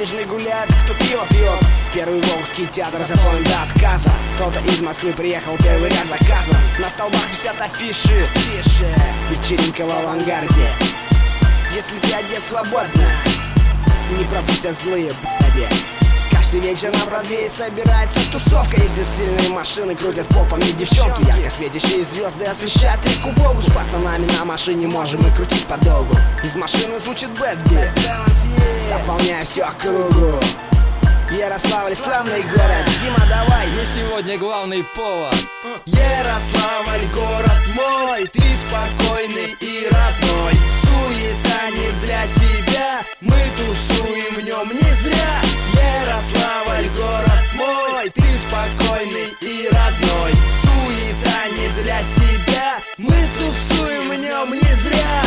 набережной гуляет, кто пиво пьет. Первый Волжский театр заполнен до отказа. Кто-то из Москвы приехал первый ряд заказом. На столбах висят афиши. Вечеринка в авангарде. Если ты одет свободно, не пропустят злые б***ь. Каждый вечер на Бродвее собирается тусовка. Ездят сильные машины, крутят попами девчонки. Ярко светящие звезды освещают реку Волгу. С пацанами на машине можем мы крутить подолгу. Из машины звучит бэдби, заполняя всю округу. Ярославль, славный город. Дима, давай. Мы сегодня главный повод. Ярославль, город мой, ты спокойный и родной. Суета не для тебя, мы тусуем в нем не зря. Ярославль, город мой, ты спокойный и родной. Суета не для тебя, мы тусуем в нем не зря.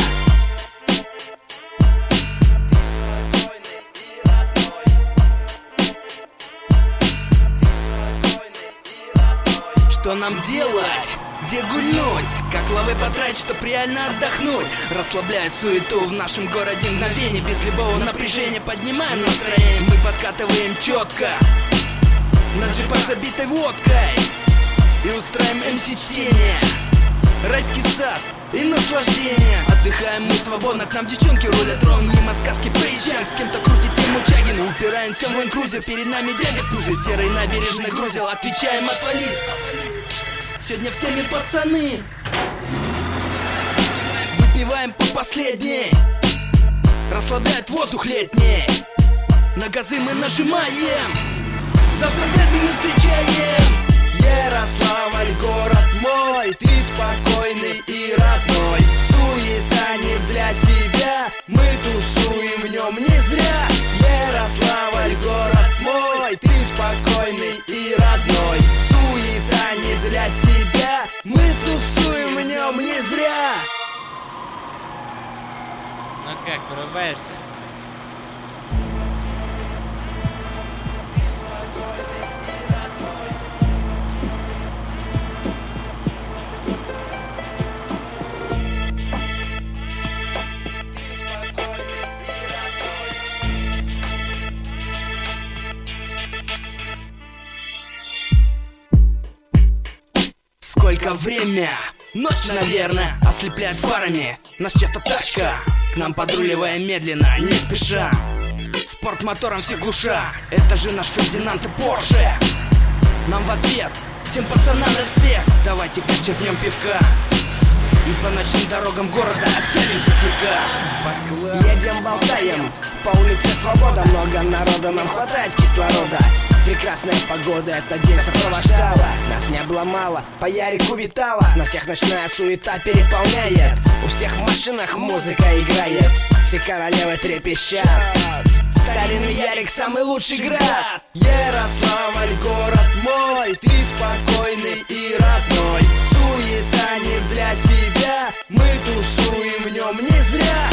Что нам делать? Где гульнуть? Как лавы потратить, чтоб реально отдохнуть? Расслабляя суету в нашем городе мгновение. Без любого напряжения поднимаем настроение. Мы подкатываем четко на джипах, забитой водкой, и устраиваем МС-чтение. Райский сад и наслаждение. Отдыхаем мы свободно, к нам девчонки рулят ровно. Мимо сказки проезжаем, с кем-то крутит тему Чагин. Упираемся в лэнд-крузер, перед нами дядя Пузырь. Серой набережной грузил, отвечаем отвали. Сегодня в теме пацаны. Выпиваем по последней, расслабляет воздух летний. На газы мы нажимаем, завтра бэдби мы встречаем. Ярославль, город мой, ты спокойный и родной. Суета не для тебя, мы тусуем в нем не зря. Ярославль, город мой, ты спокойный и родной. Суета не для тебя, мы тусуем в нем не зря. Ну как, вырубаешься? Сколько время? Ночь, наверное, ослепляет фарами. Нас чья-то тачка, к нам подруливая медленно, не спеша. Спортмотором все глуша. Это же наш Фердинанд и Порше. Нам в ответ, всем пацанам респект. Давайте-ка черпнем пивка и по ночным дорогам города оттянемся слегка. Едем, болтаем, по улице свобода. Много народа, нам хватает кислорода. Прекрасная погода, этот день сопровождала. Нас не обломала, по Ярику витала. На всех ночная суета переполняет. У всех в машинах музыка играет. Все королевы трепещат. Старинный Ярик, самый лучший град. Ярославль, город мой, ты спокойный и родной. Суета не для тебя, мы тусуем в нем не зря.